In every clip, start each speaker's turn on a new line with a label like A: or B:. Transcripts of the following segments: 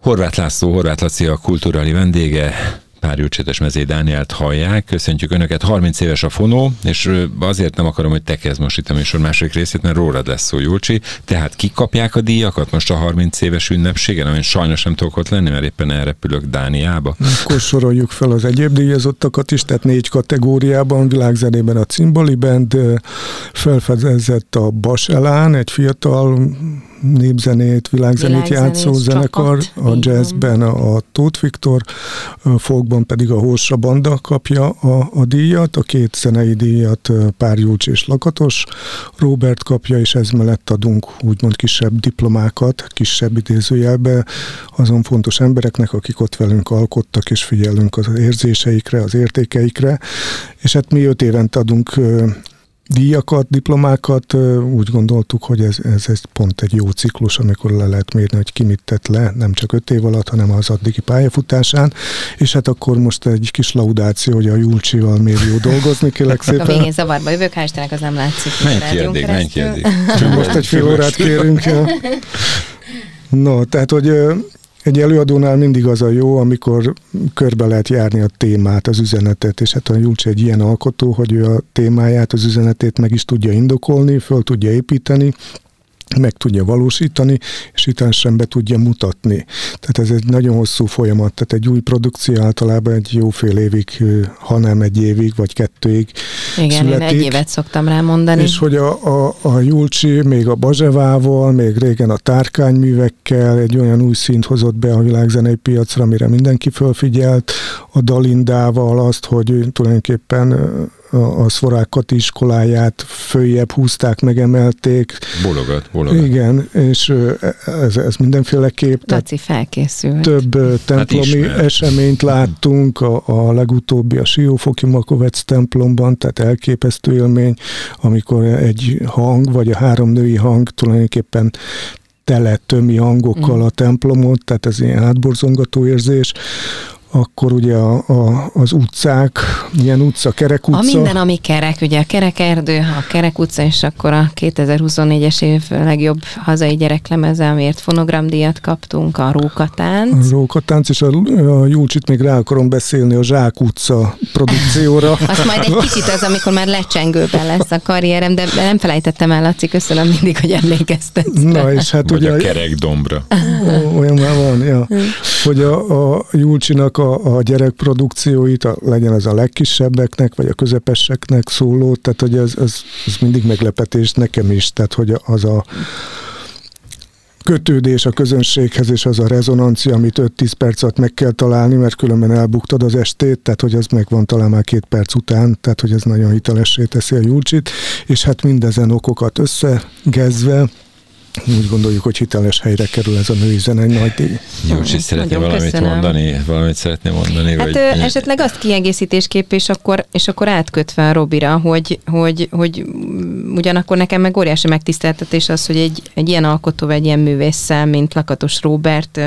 A: Horváth László, Horváth Laci a kulturális vendége, Pár Júlcsi-Mezei Dánielt hallják. Köszöntjük Önöket, 30 éves a Fonó, és azért nem akarom, hogy te kezd most itt a műsor második részét, mert rólad lesz szó, Júlcsi. Tehát kik kapják a díjakat most a 30 éves ünnepségen, amin sajnos nem tudok ott lenni, mert éppen elrepülök Dániába.
B: Akkor soroljuk fel az egyéb díjazottakat is, tehát 4 kategóriában, világzenében a Cimbali Band, felfedezett a Bas Elán, egy fiatal népzenét, világzenét játszó zenekar, a jazzben a Tóth Viktor, a folkban pedig a Hósra Banda kapja a díjat, a 2 zenei díjat Pár Júlcsi és Lakatos Róbert kapja, és ez mellett adunk úgymond kisebb diplomákat, kisebb idézőjelbe azon fontos embereknek, akik ott velünk alkottak, és figyelünk az érzéseikre, az értékeikre, és hát mi 5 évente adunk díjakat, diplomákat, úgy gondoltuk, hogy ez pont egy jó ciklus, amikor le lehet mérni, hogy ki mit tett le, nem csak 5 év alatt, hanem az addigi pályafutásán, és hát akkor most egy kis laudáció, hogy a Júlcsival miért jó dolgozni, kérlek szépen.
C: A végén zavarba jövök, hál' Istennek az nem látszik.
A: Menj ki eddig.
B: Most egy fél órát kérünk. Ja. No, tehát, hogy egy előadónál mindig az a jó, amikor körbe lehet járni a témát, az üzenetet, és hát a Júlcsi egy ilyen alkotó, hogy ő a témáját, az üzenetét meg is tudja indokolni, föl tudja építeni, meg tudja valósítani, és utána be tudja mutatni. Tehát ez egy nagyon hosszú folyamat, tehát egy új produkció általában egy jó fél évig, ha nem 1 évig, vagy 2 évig
C: igen,
B: születik.
C: én 1 évet szoktam rá mondani.
B: És hogy a Júlcsi még a Bazsevával, még régen a tárkányművekkel egy olyan új színt hozott be a világzenei piacra, amire mindenki fölfigyelt, a Dalindával azt, hogy tulajdonképpen a Szvorákati iskoláját följebb húzták, megemelték.
A: Bologat.
B: Igen, és ez mindenféleképp.
C: Laci felkészült.
B: Több templomi eseményt láttunk, a legutóbbi a Siófoki Makovec templomban, tehát elképesztő élmény, amikor egy hang, vagy a 3 női hang tulajdonképpen tömi hangokkal a templomot, tehát ez ilyen átborzongató érzés. Akkor ugye az utcák, milyen utca, Kerek utca.
C: A minden, ami kerek, ugye a Kerekerdő, a Kerek utca, és akkor a 2024-es év legjobb hazai gyereklemeze, amiért fonogramdíjat kaptunk, a Rókatánc.
B: A Rókatánc, és a Júlcsit még rá akarom beszélni a Zsák utca produkcióra.
C: Azt majd egy kicsit az, amikor már lecsengőben lesz a karrierem, de nem felejtettem el, Laci, köszönöm mindig, hogy emlékeztetsz.
B: Na, és hát
A: vagy
B: ugye...
A: a Kerekdombra.
B: Olyan már van, ja. Hogy a Júlcsinak a gyerekprodukcióit, legyen az a legkisebbeknek, vagy a közepeseknek szóló, tehát hogy ez mindig meglepetés nekem is, tehát hogy az a kötődés a közönséghez, és az a rezonancia, amit 5-10 perc alatt meg kell találni, mert különben elbuktad az estét, tehát hogy ez megvan talán már 2 perc után, tehát hogy ez nagyon hitelessé teszi a Júlcsit, és hát mindezen okokat összegezve úgy gondoljuk, hogy hiteles helyre kerül ez a női zene, egy nagy díj.
A: Júlcsi, szeretné valamit szeretné mondani?
C: Hát vagy... esetleg azt kiegészítésképp, és akkor átkötve a Robira, hogy ugyanakkor nekem meg óriási megtiszteltetés az, hogy egy ilyen alkotó, egy ilyen művésszel, mint Lakatos Róbert,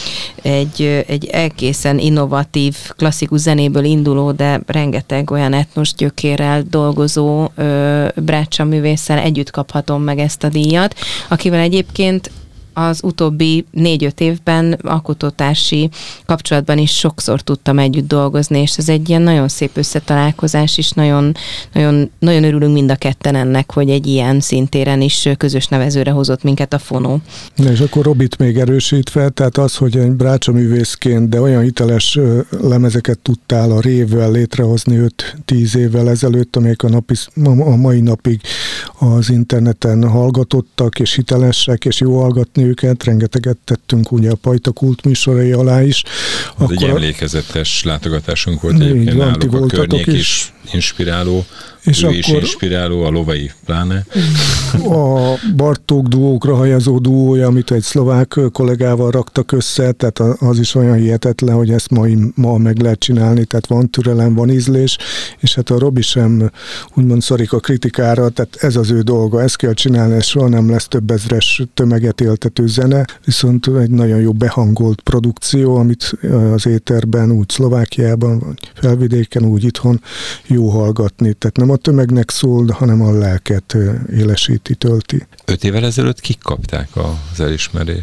C: egy egészen innovatív, klasszikus zenéből induló, de rengeteg olyan etnos gyökérrel dolgozó brácsa művésszel együtt kaphatom meg ezt a díjat, akivel egyébként az utóbbi 4-5 évben alkotótársi kapcsolatban is sokszor tudtam együtt dolgozni, és ez egy ilyen nagyon szép összetalálkozás, és nagyon, nagyon, nagyon örülünk mind a ketten ennek, hogy egy ilyen szintéren is közös nevezőre hozott minket a Fonó.
B: Na és akkor Robit még erősítve, tehát az, hogy egy brácsaművészként, de olyan hiteles lemezeket tudtál a Révvel létrehozni 5-10 évvel ezelőtt, amelyek a mai napig az interneten hallgatottak, és hitelesek, és jó hallgatni őket, rengeteget tettünk ugye a Pajta Kult műsorai alá is.
A: Ez egy emlékezetes látogatásunk volt egyébként náluk, a környék is inspiráló, és ő is inspiráló, a Lovai pláne.
B: A Bartók duókra hajazó duója, amit egy szlovák kollégával raktak össze, tehát az is olyan hihetetlen, hogy ezt ma meg lehet csinálni, tehát van türelem, van ízlés, és hát a Robi sem úgymond szorik a kritikára, tehát ez az ő dolga, ezt kell csinálni, ez soha nem lesz több ezres tömeget éltető zene, viszont egy nagyon jó behangolt produkció, amit az éterben, úgy Szlovákiában, vagy Felvidéken, úgy itthon jó hallgatni, tehát nem a tömegnek szól, hanem a lelket élesíti, tölti.
A: 5 évvel ezelőtt kik kapták az elismerést?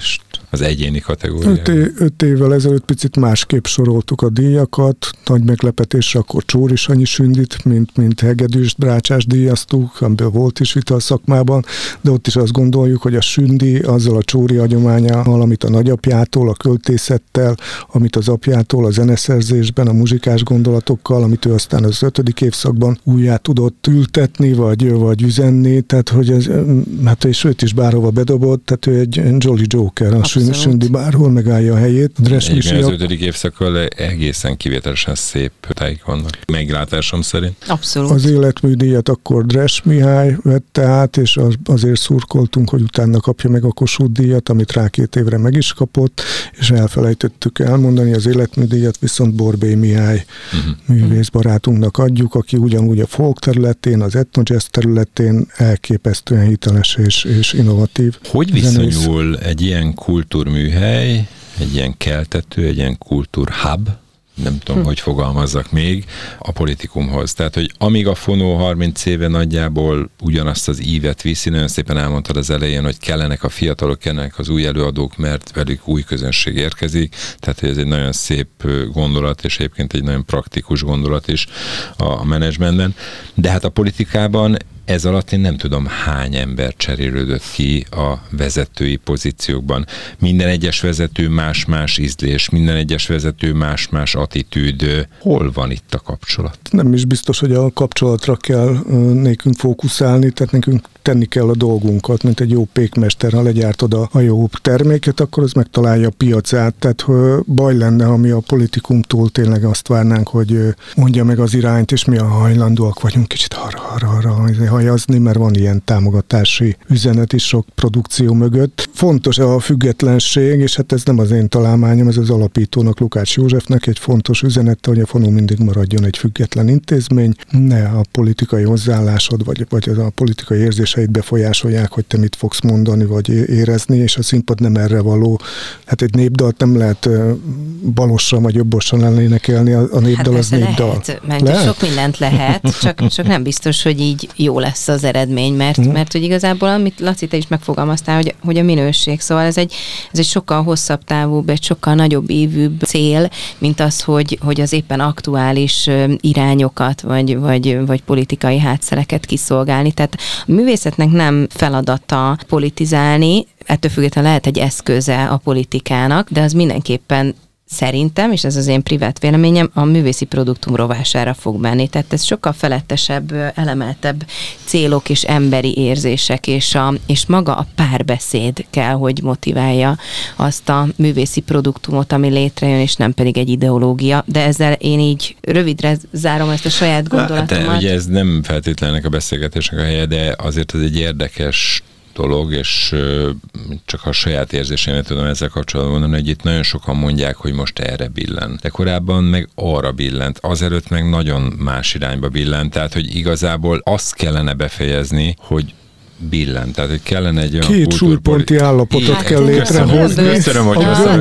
A: az egyéni kategóriában?
B: 5 évvel ezelőtt picit másképp soroltuk a díjakat. Nagy meglepetésre akkor Csóri Sanyi Sündit, mint Hegedűst, Brácsás díjaztuk, amiből volt is vita a szakmában, de ott is azt gondoljuk, hogy a Sündi azzal a Csóri hagyományával, amit a nagyapjától, a költészettel, amit az apjától, a zeneszerzésben, a muzsikás gondolatokkal, amit ő aztán az 5. évszakban újjá tudott ültetni, vagy üzenni, tehát hogy ez, hát és őt is bárhova bedobott, tehát ő egy Jolly Joker, a Sündi bárhol megállja a helyét.
A: Egyébként az 5. évszakkal egészen kivételesen szép tájék vannak, meglátásom szerint.
C: Abszolút.
B: Az életműdíjat akkor Dres Mihály vette át, és azért szurkoltunk, hogy utána kapja meg a Kossuth díjat, amit rá 2 évre meg is kapott, és elfelejtettük elmondani, az életműdíjat viszont Borbély Mihály művészbarátunknak adjuk, aki ugyanúgy a folk területén, az etnojazz területén elképesztően hiteles és innovatív.
A: Hogy viszonyul egy ilyen kultúrműhely, egy ilyen keltető, egy ilyen kultúrhub, nem tudom, hogy fogalmazzak még, a politikumhoz. Tehát, hogy amíg a Fonó 30 éve nagyjából ugyanazt az ívet viszi, nagyon szépen elmondtad az elején, hogy kellenek a fiatalok, kellenek az új előadók, mert velük új közönség érkezik, tehát, hogy ez egy nagyon szép gondolat, és egyébként egy nagyon praktikus gondolat is a menedzsmentben. De hát a politikában ez alatt én nem tudom, hány ember cserélődött ki a vezetői pozíciókban. Minden egyes vezető más-más ízlés, minden egyes vezető más-más attitűd. Hol van itt a kapcsolat?
B: Nem is biztos, hogy a kapcsolatra kell nekünk fókuszálni, tehát nekünk tenni kell a dolgunkat, mint egy jó pékmester, ha legyártod a jó terméket, akkor az megtalálja a piacát. Tehát baj lenne, ha mi a politikumtól tényleg azt várnánk, hogy mondja meg az irányt, és mi a hajlandóak vagyunk kicsit arra hajazni, mert van ilyen támogatási üzenet is sok produkció mögött. Fontos a függetlenség, és hát ez nem az én találmányom, ez az alapítónak, Lukács Józsefnek egy fontos üzenete, hogy a Fonó mindig maradjon egy független intézmény, ne a politikai hozzáállásod, vagy az a politikai érzéseit befolyásolják, hogy te mit fogsz mondani, vagy érezni, és a színpad nem erre való. Hát egy népdalt nem lehet balossal vagy jobbossal elénekelni, a népdal
C: hát
B: az népdal.
C: Lehet? Sok mindent lehet, csak nem biztos, hogy így jó lesz az eredmény, mert hogy igazából, amit Laci, te is megfogalmaztál, hogy a minőség, szóval ez egy sokkal hosszabb távúbb, egy sokkal nagyobb évűbb cél, mint az, hogy az éppen aktuális irányokat, vagy politikai hátszereket kiszolgálni. Tehát a művészetnek nem feladata politizálni, ettől függetlenül lehet egy eszköze a politikának, de az mindenképpen szerintem, és ez az én privát véleményem, a művészi produktum rovására fog menni. Tehát ez sokkal felettesebb, elemeltebb célok és emberi érzések, és maga a párbeszéd kell, hogy motiválja azt a művészi produktumot, ami létrejön, és nem pedig egy ideológia. De ezzel én így rövidre zárom ezt a saját gondolatomat.
A: De ugye ez nem feltétlenül a beszélgetésnek a helye, de azért ez egy érdekes dolog, és csak a saját érzésémet tudom ezzel kapcsolatban mondani, hogy itt nagyon sokan mondják, hogy most erre billen. De korábban meg arra billent, azelőtt meg nagyon más irányba billent, tehát hogy igazából azt kellene befejezni, hogy billent, tehát hogy kellene egy olyan
B: két súlyponti állapotot kell létrehozni.
A: Köszönöm, hogy
B: a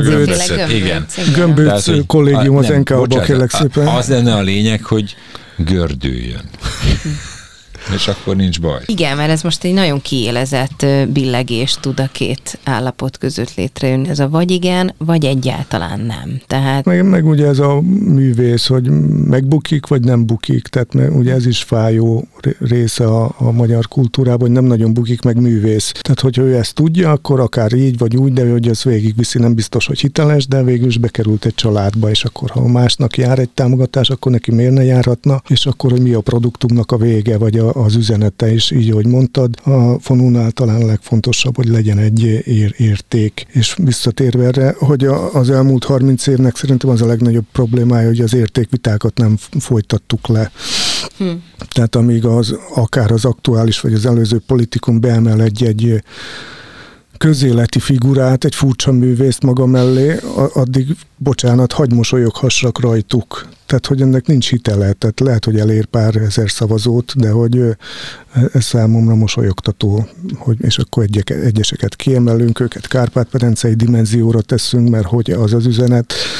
B: Gömböc kollégium az NK-ba kérlek szépen.
A: Az lenne a lényeg, hogy gördüljön. És akkor nincs baj.
C: Igen, mert ez most egy nagyon kiélezett billegés tud a két állapot között létrejönni. Ez a vagy igen, vagy egyáltalán nem. Tehát...
B: Meg ugye ez a művész, hogy megbukik, vagy nem bukik. Tehát ugye ez is fájó része a magyar kultúrában, hogy nem nagyon bukik meg művész. Tehát, hogyha ő ezt tudja, akkor akár így vagy úgy, de hogy ez végigviszi, nem biztos, hogy hiteles, de végül is bekerült egy családba, és akkor, ha másnak jár egy támogatás, akkor neki miért ne járhatna, és akkor, hogy mi a produktumnak a vége, vagy az üzenete is, így, ahogy mondtad, a Fonónál talán a legfontosabb, hogy legyen egy érték. És visszatérve erre, hogy az elmúlt 30 évnek szerintem az a legnagyobb problémája, hogy az értékvitákat nem folytattuk le. Tehát amíg akár az aktuális, vagy az előző politikum beemel egy közéleti figurát, egy furcsa művészt maga mellé, addig, bocsánat, hagy mosolyoghassak rajtuk. Tehát, hogy ennek nincs hitele. Tehát lehet, hogy elér pár ezer szavazót, de hogy ez számomra mosolyogtató, és akkor egyeseket kiemelünk, őket Kárpát-medencei dimenzióra teszünk, mert hogy az üzenet,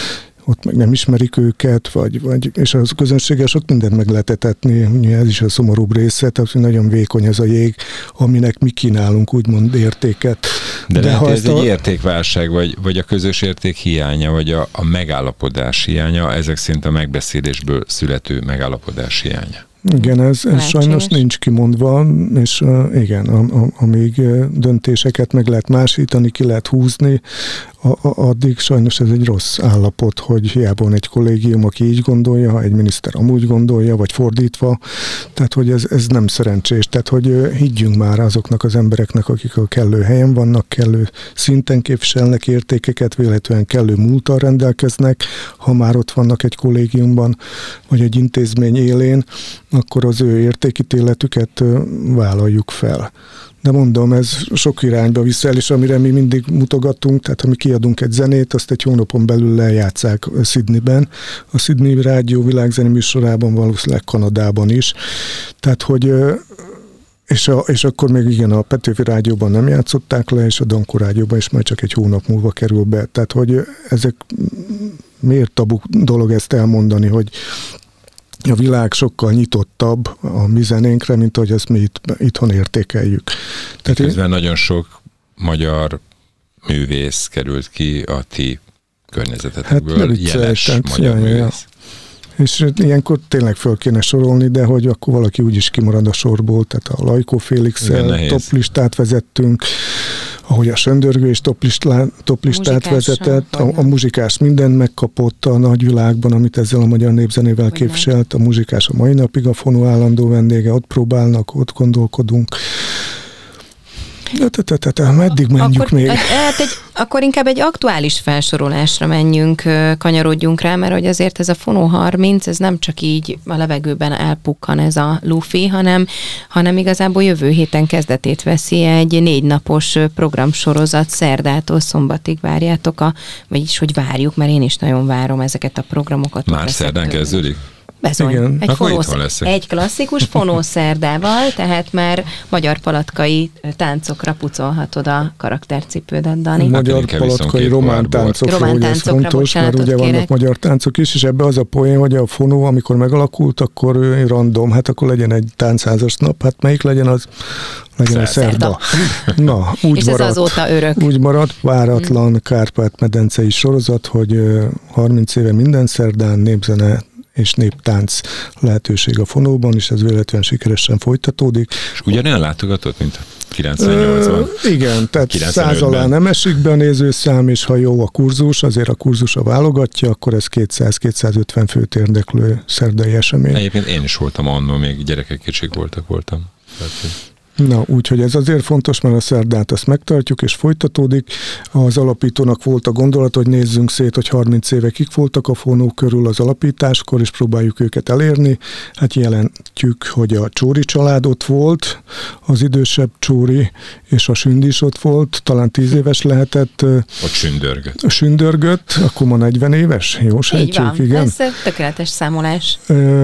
B: ott meg nem ismerik őket, és az közönséggel sok mindent meg lehet etetni, ez is a szomorúbb része, tehát nagyon vékony ez a jég, aminek mi kínálunk úgymond értéket.
A: De lehet, ez egy értékválság, vagy a közös érték hiánya, vagy a megállapodás hiánya, ezek szerint a megbeszélésből születő megállapodás hiánya.
B: Igen, ez sajnos nincs kimondva, és igen, amíg döntéseket meg lehet másítani, ki lehet húzni, addig sajnos ez egy rossz állapot, hogy hiába van egy kollégium, aki így gondolja, ha egy miniszter amúgy gondolja, vagy fordítva, tehát hogy ez nem szerencsés, tehát hogy higgyünk már azoknak az embereknek, akik a kellő helyen vannak, kellő szinten képviselnek értékeket, véletlenül kellő múlttal rendelkeznek, ha már ott vannak egy kollégiumban, vagy egy intézmény élén, akkor az ő értékítéletüket vállaljuk fel. De mondom, ez sok irányba vissza el, és amire mi mindig mutogatunk, tehát ha mi kiadunk egy zenét, azt egy hónapon belül lejátszák Sydneyben, a Sydney Rádió világzene műsorában, valószínűleg Kanadában is. Tehát, hogy és akkor még igen, a Petőfi Rádióban nem játszották le, és a Dankó Rádióban is majd csak egy hónap múlva kerül be. Tehát, hogy ezek miért tabu dolog ezt elmondani, hogy a világ sokkal nyitottabb a mi zenénkre, mint ahogy ezt mi itthon értékeljük.
A: Közben nagyon sok magyar művész került ki a ti környezetetekből, jeles magyar művész.
B: És ilyenkor tényleg föl kéne sorolni, de hogy akkor valaki úgyis kimarad a sorból, tehát a Lajkó Félix-el toplistát vezettünk, ahogy a Söndörgő is toplistát vezetett, a muzsikás mindent megkapott a nagyvilágban, amit ezzel a magyar népzenével képviselt, a muzsikás a mai napig a Fonó állandó vendége, ott próbálnak, ott gondolkodunk. Meddig menjünk
C: akkor,
B: még?
C: Akkor inkább egy aktuális felsorolásra menjünk, kanyarodjunk rá, mert hogy azért ez a Fonó 30, ez nem csak így a levegőben elpukkan ez a lufi, hanem igazából jövő héten kezdetét veszi egy 4 napos programsorozat, szerdától szombatig várjátok, vagyis hogy várjuk, mert én is nagyon várom ezeket a programokat.
A: Már szerdán kezdődik?
C: Bezony. Egy klasszikus fonószerdával, tehát már magyar palatkai táncokra pucolhatod a karaktercipődet, Dani.
B: Magyar palatkai román táncokra, ugye ez fontos, mert ugye vannak magyar táncok is, és ebbe az a poén, hogy a fonó, amikor megalakult, akkor random, hát akkor legyen egy táncházas nap, hát melyik legyen az? Legyen a szerda. Na, úgy
C: és
B: maradt,
C: ez azóta örök.
B: Úgy maradt, váratlan Kárpát-medencei sorozat, hogy 30 éve minden szerdán népzene és néptánc lehetőség a Fonóban, és ez véletlenül sikeresen folytatódik.
A: És ugyanilyen látogatott, mint 98-ban?
B: Igen, tehát 100 alá nem esik be a nézőszám, és ha jó a kurzus, azért a kurzusa válogatja, akkor ez 200-250 főt érdeklő szerdai esemény.
A: Egyébként én is voltam annól, még gyerekek kicsik voltam.
B: Na, úgyhogy ez azért fontos, mert a szerdát azt megtartjuk, és folytatódik. Az alapítónak volt a gondolat, hogy nézzünk szét, hogy 30 éve kik voltak a Fonó körül az alapításkor, és próbáljuk őket elérni. Hát jelentjük, hogy a Csóri család ott volt, az idősebb Csóri, és a Sünd is ott volt, talán 10 éves lehetett.
A: Ott
B: sündörgött, akkor ma 40 éves, jó sejtjük, igen.
C: Ez tökéletes számolás.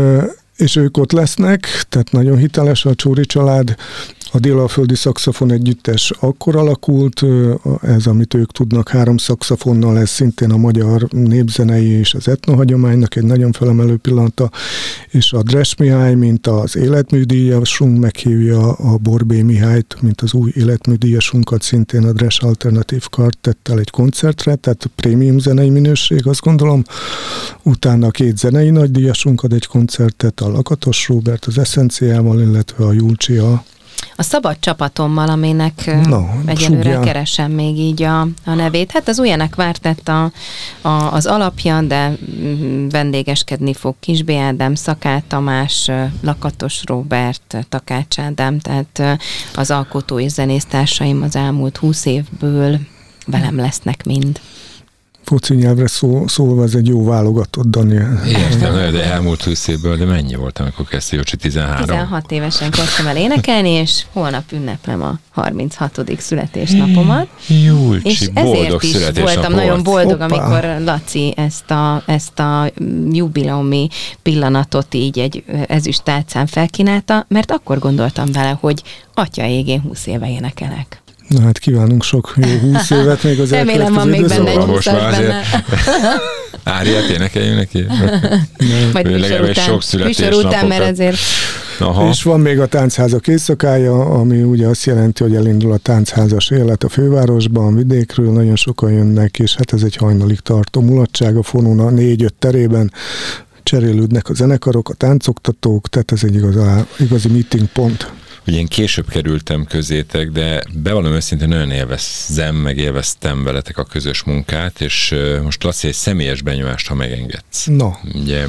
B: És ők ott lesznek, tehát nagyon hiteles a Csóri család. A Délalföldi Szaxofon Együttes akkor alakult, ez, amit ők tudnak, 3 szaxofonnal, ez szintén a magyar népzenei és az etnohagyománynak egy nagyon felemelő pillanata, és a Dres Mihály, mint az életműdíjasunk meghívja a Borbély Mihályt, mint az új életműdíjasunkat, szintén a Dres Alternative Quartettel egy koncertre, tehát prémium zenei minőség, azt gondolom. Utána 2 zenei nagydíjasunk ad egy koncertet, a Lakatos Róbert az Eszenciával, illetve a Julcsia
C: a szabad csapatommal, aminek egyelőre keresem még így a nevét. Hát az Ujjanek Quartett az alapja, de vendégeskedni fog Kis B. Ádám, Szakál Tamás, Lakatos Róbert, Takács Ádám, tehát az alkotó és zenésztársaim az elmúlt 20 évből velem lesznek mind.
B: Foci nyelvre szólva ez egy jó válogatott, Daniel.
A: Értem, de elmúlt 20 évből, de mennyi volt, amikor kezdte Jócsi? 13?
C: 16 évesen kezdtem el énekelni, és holnap ünneplem a 36. születésnapomat.
A: Júlcsi,
C: és ezért is voltam nagyon boldog, amikor Laci ezt a jubileumi pillanatot így egy ezüst tálcán felkínálta, mert akkor gondoltam vele, hogy atya égén 20 éve énekelek.
B: Na hát kívánunk sok jó 20 évet még az
C: remélem van még benne egy 20-as benne.
A: Áriát énekeljünk neki?
C: Majd műsor után, mert ezért...
B: Aha. És van még a táncházak éjszakája, ami ugye azt jelenti, hogy elindul a táncházas élet a fővárosban, a vidékről, nagyon sokan jönnek, és hát ez egy hajnalig tartó mulatság a Fonóna 4-5 terében, cserélődnek a zenekarok, a táncoktatók, tehát ez egy igazi meeting pont.
A: Ugye én később kerültem közétek, de bevallom őszintén nagyon élveztem veletek a közös munkát, és most Laci, egy személyes benyomást, ha megengedsz.
B: No.
A: Ugye,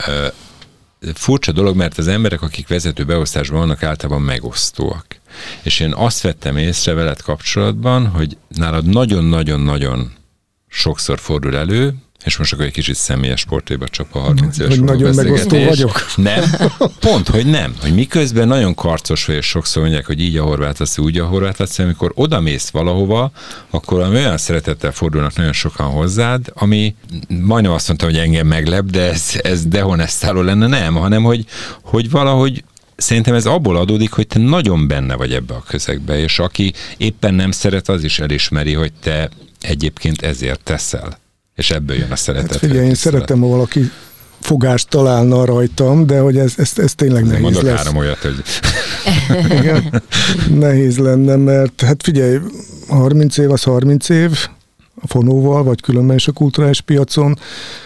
A: furcsa dolog, mert az emberek, akik vezető beosztásban vannak, általában megosztóak. És én azt vettem észre veled kapcsolatban, hogy nálad nagyon-nagyon-nagyon sokszor fordul elő, és most akkor egy kicsit személyes portréba csap a 30 éves
B: hogy nagyon megosztó vagyok.
A: Nem, pont, hogy nem. Hogy miközben nagyon karcos vagy, és sokszor mondják, hogy így a Horváth Laci, úgy a Horváth Laci, amikor odamész valahova, akkor olyan szeretettel fordulnak nagyon sokan hozzád, ami majdnem azt mondtam, hogy engem meglep, de ez dehonestáló lenne, nem, hanem hogy valahogy szerintem ez abból adódik, hogy te nagyon benne vagy ebbe a közegbe, és aki éppen nem szeret, az is elismeri, hogy te egyébként ezért teszel. És ebből jön a szeretet. Hát
B: figyelj, én szeretem, ha valaki fogást találna rajtam, de hogy ez tényleg nehéz
A: mondok
B: lesz.
A: Mondok olyat, hogy...
B: Igen, nehéz lenne, mert hát figyelj, 30 év az 30 év a Fonóval, vagy különben is a kulturális piacon,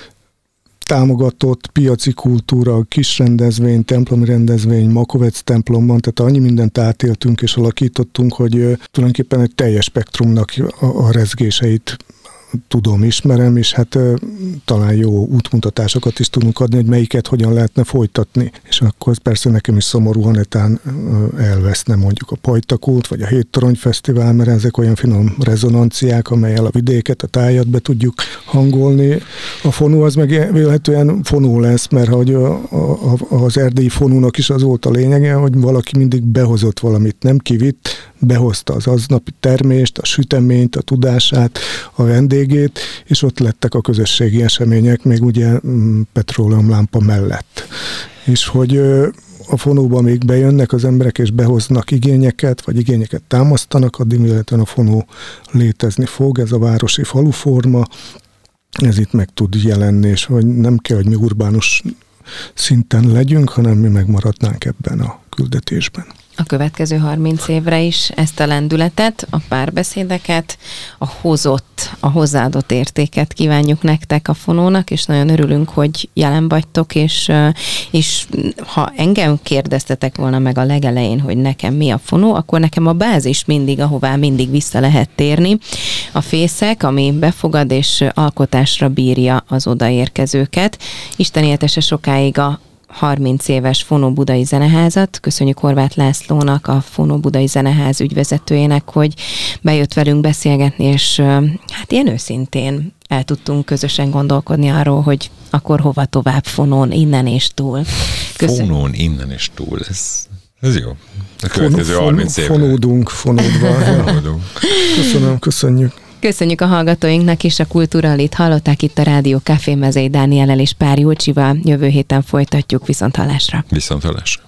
B: támogatott piaci kultúra, kis rendezvény, templomi rendezvény, Makovec templomban, tehát annyi mindent átéltünk és alakítottunk, hogy tulajdonképpen egy teljes spektrumnak a rezgéseit tudom, ismerem, és hát talán jó útmutatásokat is tudunk adni, hogy melyiket hogyan lehetne folytatni. És akkor persze nekem is szomorú, ha netán elveszne mondjuk a Pajtakút, vagy a Héttorony Fesztivál, mert ezek olyan finom rezonanciák, amelyel a vidéket, a tájat be tudjuk hangolni. A Fonó az meg véletlenül Fonó lesz, mert hogy az erdélyi Fonónak is az volt a lényege, hogy valaki mindig behozott valamit, nem kivitt, behozta az aznapi termést, a süteményt, a tudását, a vendégét, és ott lettek a közösségi események, még ugye petróleumlámpa mellett. És hogy a Fonóba még bejönnek az emberek, és behoznak igényeket, vagy igényeket támasztanak, addig véletlenül a Fonó létezni fog, ez a városi faluforma, ez itt meg tud jelenni, és hogy nem kell, hogy mi urbánus szinten legyünk, hanem mi megmaradnánk ebben a küldetésben.
C: A következő 30 évre is ezt a lendületet, a párbeszédeket, a hozzáadott értéket kívánjuk nektek a Fonónak, és nagyon örülünk, hogy jelen vagytok, és ha engem kérdeztetek volna meg a legelején, hogy nekem mi a Fonó, akkor nekem a bázis mindig, ahová mindig vissza lehet térni. A fészek, ami befogad és alkotásra bírja az odaérkezőket. Isten éltesse sokáig a 30 éves Fonó Budai Zeneházat. Köszönjük Horváth Lászlónak, a Fonó Budai Zeneház ügyvezetőjének, hogy bejött velünk beszélgetni, és hát ilyen őszintén el tudtunk közösen gondolkodni arról, hogy akkor hova tovább Fonón, innen és túl.
A: Fonón, innen és túl, ez jó. A következő 30 évre.
B: Fonódunk. Köszönjük.
C: Köszönjük a hallgatóinknak is, a Kultúralit hallották itt a Rádió Café Mezei Dániellel és Pár Julcsival. Jövő héten folytatjuk, viszonthallásra.
A: Viszonthallásra.